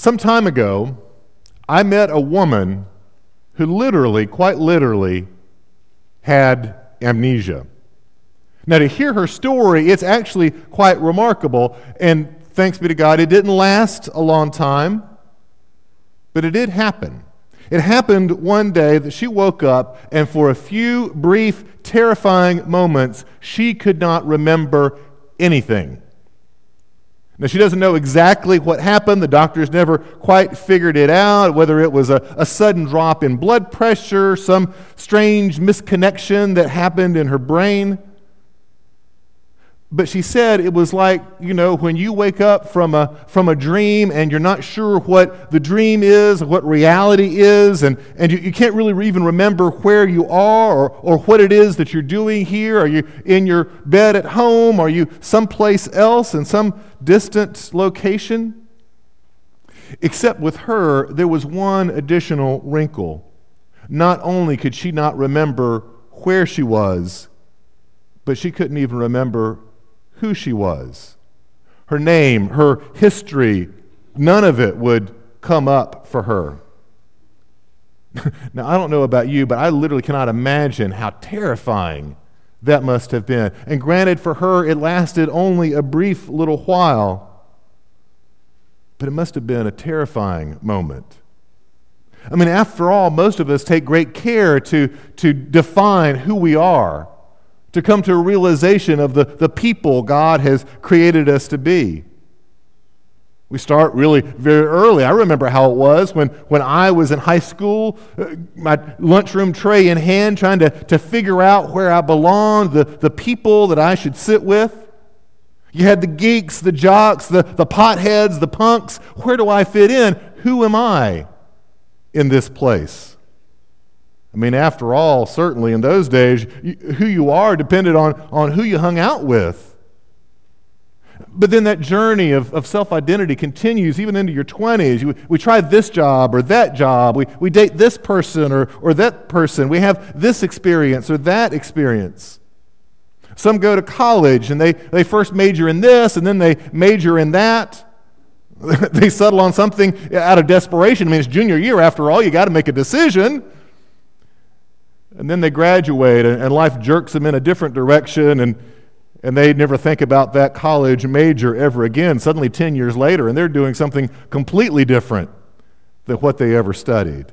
Some time ago, I met a woman who quite literally, had amnesia. Now, to hear her story, it's actually quite remarkable, and thanks be to God, it didn't last a long time, but it did happen. It happened one day that she woke up, and for a few brief, terrifying moments, she could not remember anything. Now, she doesn't know exactly what happened. The doctors never quite figured it out, whether it was a sudden drop in blood pressure, some strange misconnection that happened in her brain. But she said it was like, when you wake up from a dream and you're not sure what the dream is, or what reality is, and you can't really even remember where you are or what it is that you're doing here. Are you in your bed at home? Are you someplace else in some distant location? Except with her, there was one additional wrinkle. Not only could she not remember where she was, but she couldn't even remember who she was. Her name, her history, none of it would come up for her. Now, I don't know about you, but I literally cannot imagine how terrifying that must have been. And granted, for her, it lasted only a brief little while, but it must have been a terrifying moment. I mean, after all, most of us take great care to define who we are, to come to a realization of the people God has created us to be. We start really very early. I remember how it was when I was in high school, my lunchroom tray in hand, trying to figure out where I belonged, the people that I should sit with. You had the geeks, the jocks, the potheads, the punks. Where do I fit in? Who am I in this place? I mean, after all, certainly in those days, who you are depended on who you hung out with. But then that journey of self-identity continues even into your 20s. We try this job or that job. We date this person or that person. We have this experience or that experience. Some go to college and they first major in this and then they major in that. They settle on something out of desperation. I mean, it's junior year after all. You got to make a decision. And then they graduate, and life jerks them in a different direction, and they never think about that college major ever again. Suddenly, 10 years later, and they're doing something completely different than what they ever studied.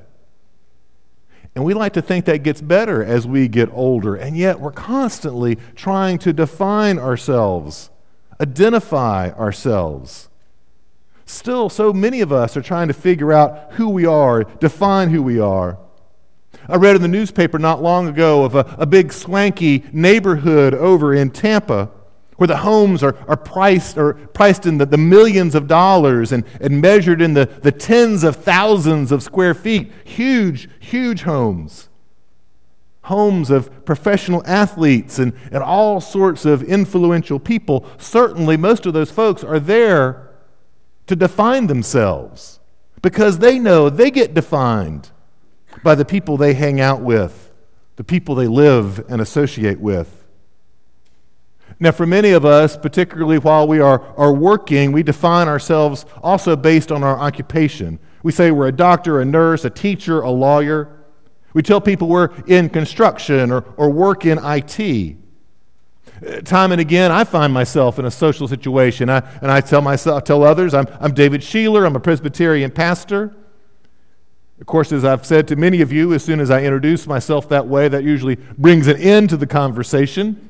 And we like to think that gets better as we get older, and yet we're constantly trying to define ourselves, identify ourselves. Still, so many of us are trying to figure out who we are, define who we are. I read in the newspaper not long ago of a big swanky neighborhood over in Tampa where the homes are priced in the millions of dollars and measured in the tens of thousands of square feet. Huge, huge homes. Homes of professional athletes and all sorts of influential people. Certainly most of those folks are there to define themselves because they know they get defined by the people they hang out with, the people they live and associate with. Now, for many of us, particularly while we are working, we define ourselves also based on our occupation. We say we're a doctor, a nurse, a teacher, a lawyer. We tell people we're in construction or work in IT. Time and again, I find myself in a social situation, and I tell others, I'm David Sheeler, I'm a Presbyterian pastor. Of course, as I've said to many of you, as soon as I introduce myself that way, that usually brings an end to the conversation.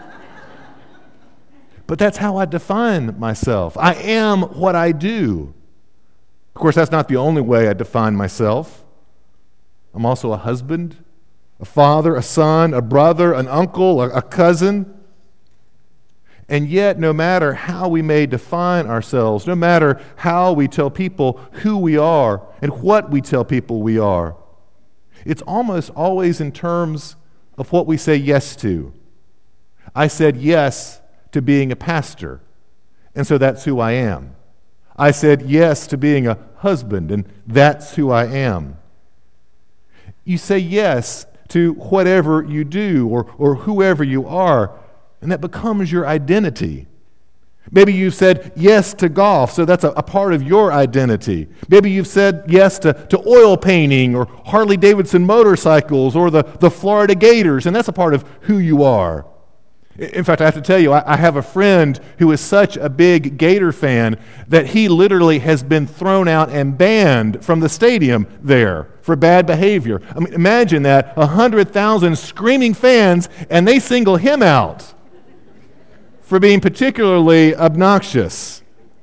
But that's how I define myself. I am what I do. Of course, that's not the only way I define myself. I'm also a husband, a father, a son, a brother, an uncle, a cousin. And yet, no matter how we may define ourselves, no matter how we tell people who we are and what we tell people we are, it's almost always in terms of what we say yes to. I said yes to being a pastor, and so that's who I am. I said yes to being a husband, and that's who I am. You say yes to whatever you do or whoever you are, and that becomes your identity. Maybe you've said yes to golf, so that's a part of your identity. Maybe you've said yes to oil painting or Harley-Davidson motorcycles or the Florida Gators, and that's a part of who you are. In fact, I have to tell you, I have a friend who is such a big Gator fan that he literally has been thrown out and banned from the stadium there for bad behavior. I mean, imagine that, 100,000 screaming fans, and they single him out for being particularly obnoxious.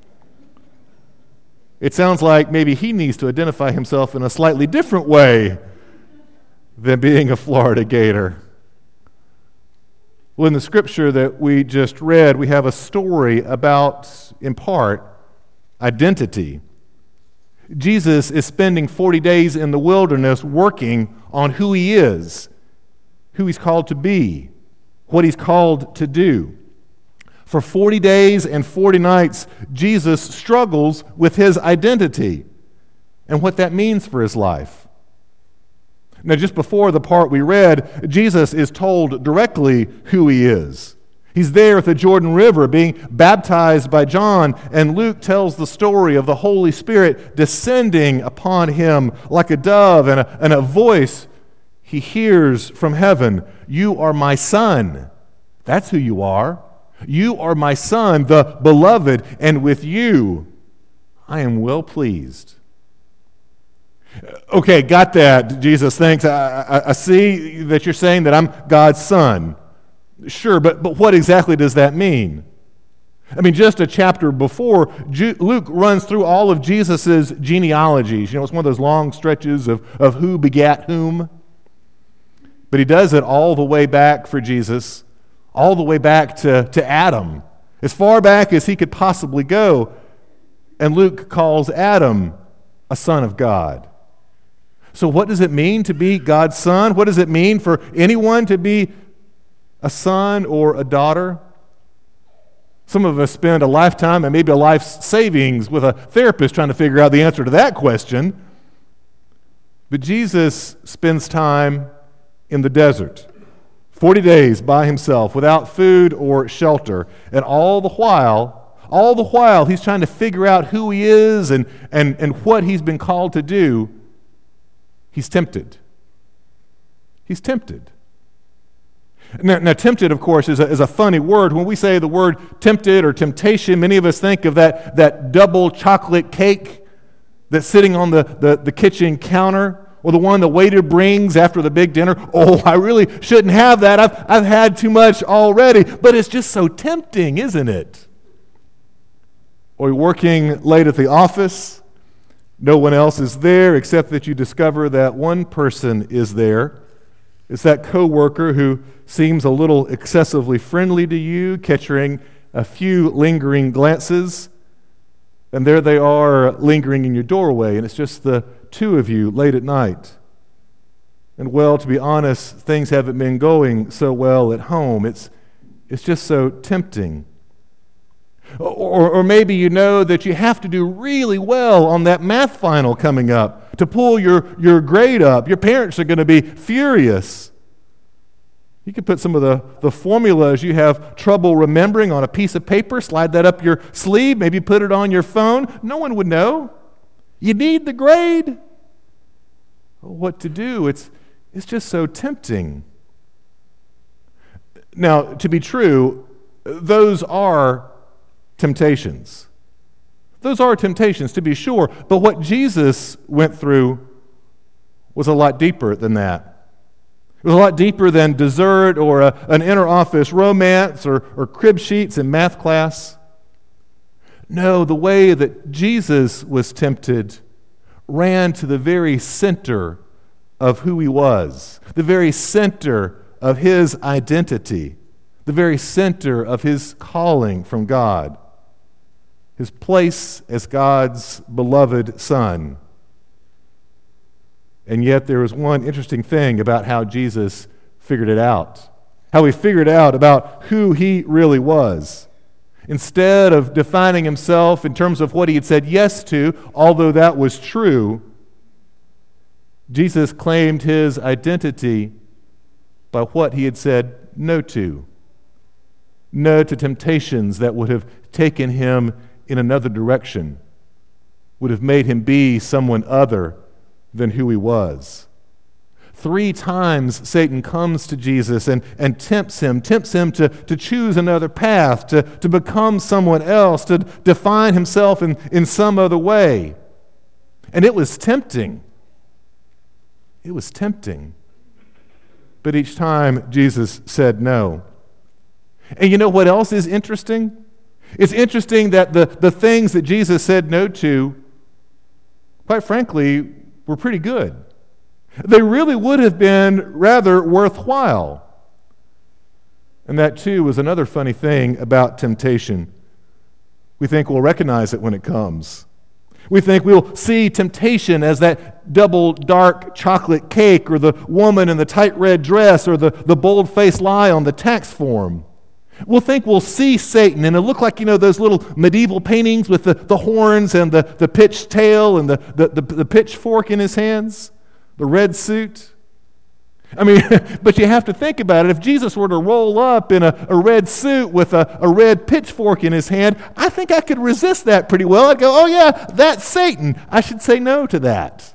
It sounds like maybe he needs to identify himself in a slightly different way than being a Florida Gator. Well, in the scripture that we just read, we have a story about, in part, identity. Jesus is spending 40 days in the wilderness working on who he is, who he's called to be, what he's called to do. For 40 days and 40 nights, Jesus struggles with his identity and what that means for his life. Now, just before the part we read, Jesus is told directly who he is. He's there at the Jordan River being baptized by John, and Luke tells the story of the Holy Spirit descending upon him like a dove, and a voice he hears from heaven. You are my son. That's who you are. You are my son, the beloved, and with you I am well pleased. Okay, got that, Jesus. Thanks. I see that you're saying that I'm God's son. Sure, but what exactly does that mean? I mean, just a chapter before, Luke runs through all of Jesus' genealogies. You know, it's one of those long stretches of who begat whom. But he does it all the way back for Jesus, all the way back to Adam, as far back as he could possibly go. And Luke calls Adam a son of God. So what does it mean to be God's son? What does it mean for anyone to be a son or a daughter? Some of us spend a lifetime and maybe a life's savings with a therapist trying to figure out the answer to that question. But Jesus spends time in the desert, 40 days by himself, without food or shelter. And all the while, he's trying to figure out who he is and what he's been called to do. He's tempted. He's tempted. Now, tempted, of course, is a funny word. When we say the word tempted or temptation, many of us think of that double chocolate cake that's sitting on the kitchen counter, or the one the waiter brings after the big dinner. Oh, I really shouldn't have that. I've had too much already. But it's just so tempting, isn't it? Or you're working late at the office. No one else is there except that you discover that one person is there. It's that coworker who seems a little excessively friendly to you, catching a few lingering glances. And there they are lingering in your doorway, and it's just the two of you late at night. And well, to be honest, things haven't been going so well at home. It's just so tempting. Or maybe you know that you have to do really well on that math final coming up to pull your grade up. Your parents are going to be furious. You could put some of the formulas you have trouble remembering on a piece of paper, slide that up your sleeve, maybe put it on your phone. No one would know. You need the grade. What to do? It's just so tempting. Now, to be true, those are temptations. Those are temptations, to be sure, but what Jesus went through was a lot deeper than that. It was a lot deeper than dessert or an inter-office romance or crib sheets in math class. No, the way that Jesus was tempted ran to the very center of who he was, the very center of his identity, the very center of his calling from God. His place as God's beloved son. And yet there was one interesting thing about how Jesus figured it out. How he figured out about who he really was. Instead of defining himself in terms of what he had said yes to, although that was true, Jesus claimed his identity by what he had said no to. no to temptations that would have taken him in another direction, would have made him be someone other than who he was. 3 times Satan comes to Jesus and tempts him to choose another path, to become someone else, to define himself in some other way. And it was tempting. It was tempting. But each time Jesus said no. And you know what else is interesting? It's interesting that the things that Jesus said no to, quite frankly, were pretty good. They really would have been rather worthwhile. And that, too, was another funny thing about temptation. We think we'll recognize it when it comes. We think we'll see temptation as that double dark chocolate cake, or the woman in the tight red dress, or the bold-faced lie on the tax form. We'll think we'll see Satan, and it'll look like, those little medieval paintings with the horns and the pitched tail and the pitchfork in his hands, the red suit. I mean, but you have to think about it. If Jesus were to roll up in a red suit with a red pitchfork in his hand, I think I could resist that pretty well. I'd go, oh yeah, that's Satan. I should say no to that.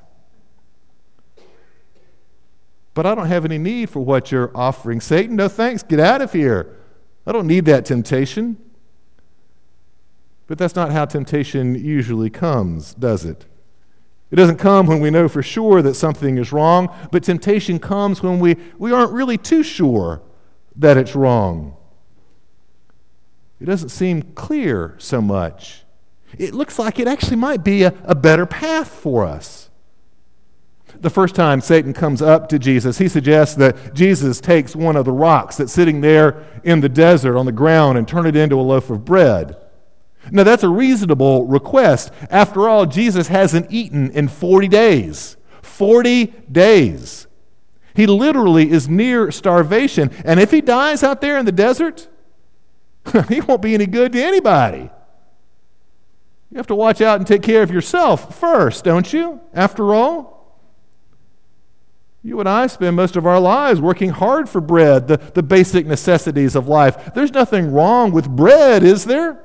But I don't have any need for what you're offering, Satan. No thanks, get out of here. I don't need that temptation. But that's not how temptation usually comes, does it? It doesn't come when we know for sure that something is wrong, but temptation comes when we aren't really too sure that it's wrong. It doesn't seem clear so much. It looks like it actually might be a better path for us. The first time Satan comes up to Jesus, he suggests that Jesus takes one of the rocks that's sitting there in the desert on the ground and turn it into a loaf of bread. Now, that's a reasonable request. After all, Jesus hasn't eaten in 40 days. 40 days. He literally is near starvation. And if he dies out there in the desert, he won't be any good to anybody. You have to watch out and take care of yourself first, don't you? After all, you and I spend most of our lives working hard for bread, the basic necessities of life. There's nothing wrong with bread, is there?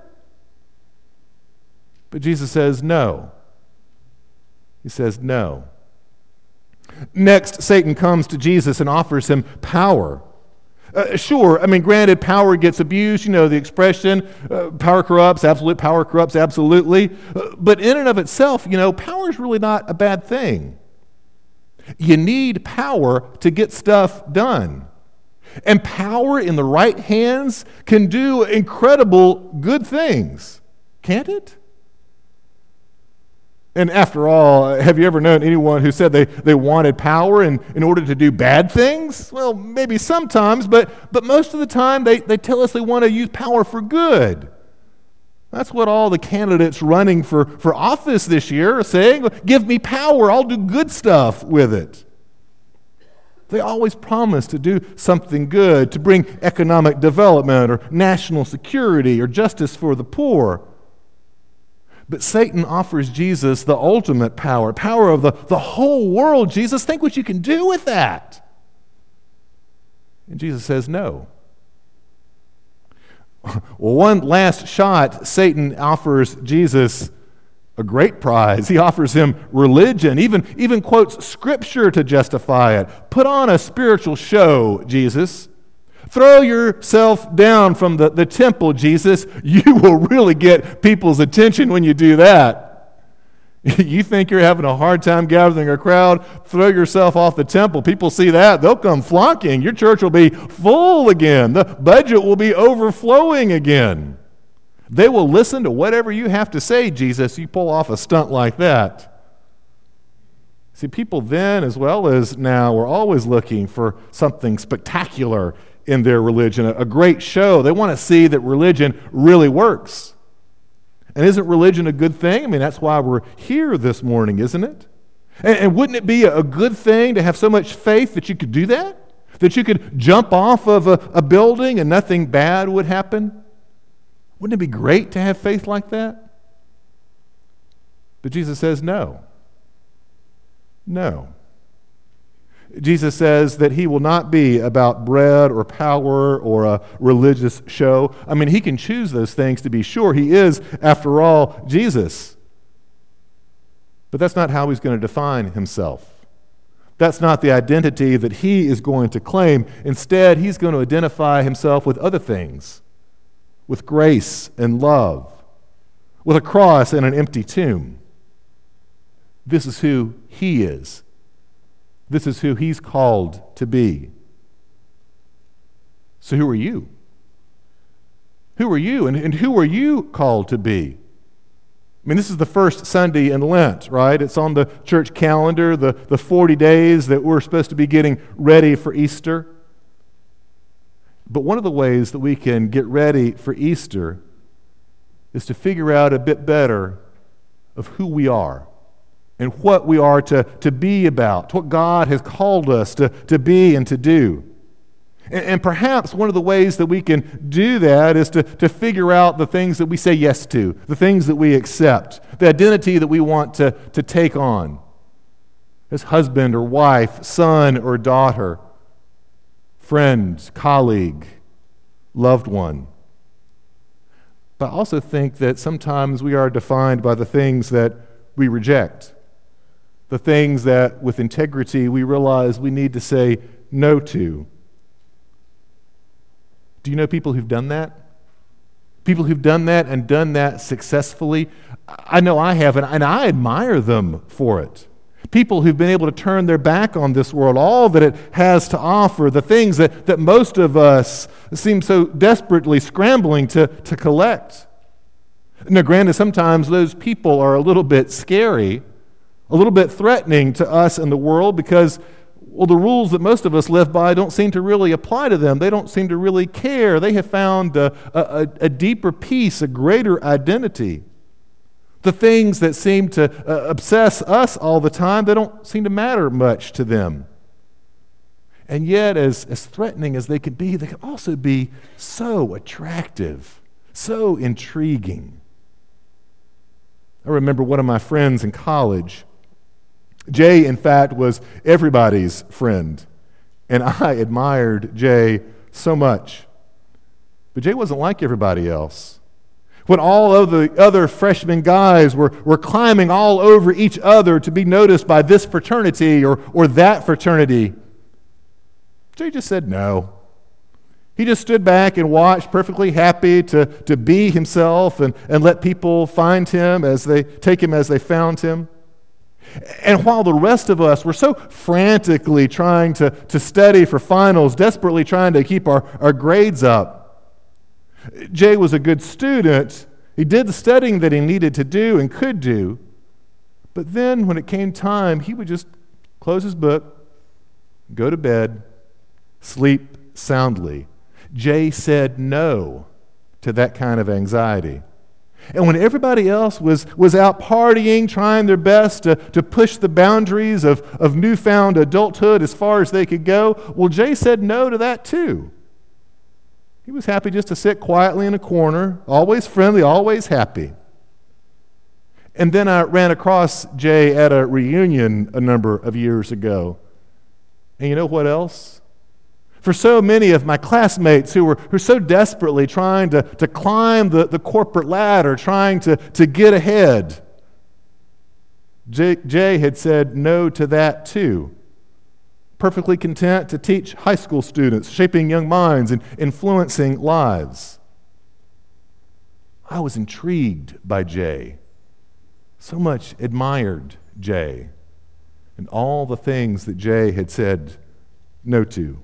But Jesus says no. He says no. Next, Satan comes to Jesus and offers him power. Sure, granted, power gets abused. You know the expression, power corrupts, absolute power corrupts absolutely. But in and of itself, power is really not a bad thing. You need power to get stuff done. And power in the right hands can do incredible good things, can't it? And after all, have you ever known anyone who said they wanted power in order to do bad things? Well, maybe sometimes, but most of the time they tell us they want to use power for good. That's what all the candidates running for office this year are saying. Give me power, I'll do good stuff with it. They always promise to do something good, to bring economic development or national security or justice for the poor. But Satan offers Jesus the ultimate power of the whole world. Jesus, think what you can do with that. And Jesus says no. Well, one last shot, Satan offers Jesus a great prize. He offers him religion, even quotes Scripture to justify it. Put on a spiritual show, Jesus. Throw yourself down from the temple, Jesus. You will really get people's attention when you do that. You think you're having a hard time gathering a crowd? Throw yourself off the temple. People see that, they'll come flocking. Your church will be full again. The budget will be overflowing again. They will listen to whatever you have to say, Jesus. You pull off a stunt like that. See, people then as well as now are always looking for something spectacular in their religion, a great show. They want to see that religion really works. And isn't religion a good thing? That's why we're here this morning, isn't it? And wouldn't it be a good thing to have so much faith that you could do that? That you could jump off of a building and nothing bad would happen? Wouldn't it be great to have faith like that? But Jesus says no. No. Jesus says that he will not be about bread or power or a religious show. I mean, he can choose those things to be sure. He is, after all, Jesus. But that's not how he's going to define himself. That's not the identity that he is going to claim. Instead, he's going to identify himself with other things, with grace and love, with a cross and an empty tomb. This is who he is. This is who he's called to be. So who are you? Who are you? And who are you called to be? I mean, this is the first Sunday in Lent, right? It's on the church calendar, the 40 days that we're supposed to be getting ready for Easter. But one of the ways that we can get ready for Easter is to figure out a bit better of who we are and what we are to be about, what God has called us to be and to do. And perhaps one of the ways that we can do that is to figure out the things that we say yes to, the things that we accept, the identity that we want to take on as husband or wife, son or daughter, friend, colleague, loved one. But I also think that sometimes we are defined by the things that we reject, the things that with integrity we realize we need to say no to. Do you know people who've done that? People who've done that and done that successfully? I know I have, and I admire them for it. People who've been able to turn their back on this world, all that it has to offer, the things that most of us seem so desperately scrambling to collect. Now, granted, sometimes those people are a little bit scary, a little bit threatening to us and the world because, well, the rules that most of us live by don't seem to really apply to them. They don't seem to really care. They have found a deeper peace, a greater identity. The things that seem to obsess us all the time, they don't seem to matter much to them. And yet, as threatening as they can be, they can also be so attractive, so intriguing. I remember one of my friends in college. Jay, in fact, was everybody's friend, and I admired Jay so much. But Jay wasn't like everybody else. When all of the other freshman guys were climbing all over each other to be noticed by this fraternity or that fraternity, Jay just said no. He just stood back and watched, perfectly happy to be himself and let people find him as they take him as they found him. And while the rest of us were so frantically trying to study for finals, desperately trying to keep our grades up, Jay was a good student. He did the studying that he needed to do and could do. But then when it came time, he would just close his book, go to bed, sleep soundly. Jay said no to that kind of anxiety. And when everybody else was out partying, trying their best to push the boundaries of newfound adulthood as far as they could go, well, Jay said no to that too. He was happy just to sit quietly in a corner, always friendly, always happy. And then I ran across Jay at a reunion a number of years ago. And you know what else? For so many of my classmates who were so desperately trying to climb the corporate ladder, trying to get ahead, Jay had said no to that too. Perfectly content to teach high school students, shaping young minds and influencing lives. I was intrigued by Jay, so much admired Jay, and all the things that Jay had said no to.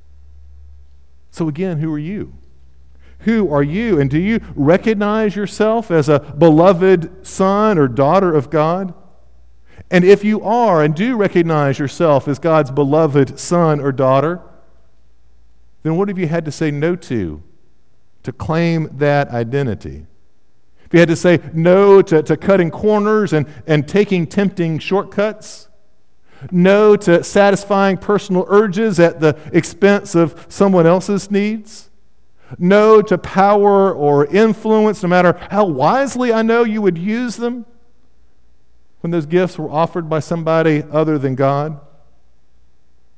So again, who are you? Who are you? And do you recognize yourself as a beloved son or daughter of God? And if you are and do recognize yourself as God's beloved son or daughter, then what have you had to say no to claim that identity? If you had to say no to cutting corners and taking tempting shortcuts, no to satisfying personal urges at the expense of someone else's needs, no to power or influence, no matter how wisely I know you would use them, when those gifts were offered by somebody other than God?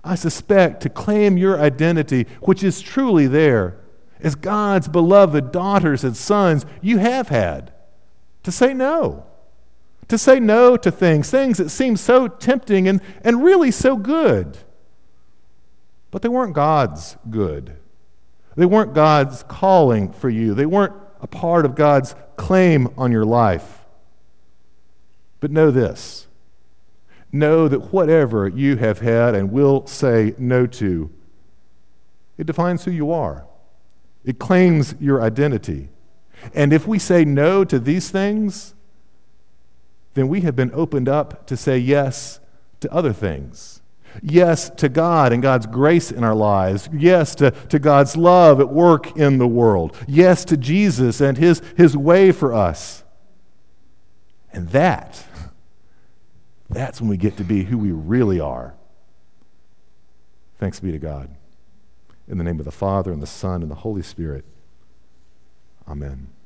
I suspect, to claim your identity, which is truly there, as God's beloved daughters and sons, you have had to say no. To say no to things that seem so tempting and really so good. But they weren't God's good. They weren't God's calling for you. They weren't a part of God's claim on your life. But know this. Know that whatever you have had and will say no to, it defines who you are. It claims your identity. And if we say no to these things, then we have been opened up to say yes to other things. Yes to God and God's grace in our lives. Yes to God's love at work in the world. Yes to Jesus and His way for us. And that's when we get to be who we really are. Thanks be to God. In the name of the Father, and the Son, and the Holy Spirit. Amen.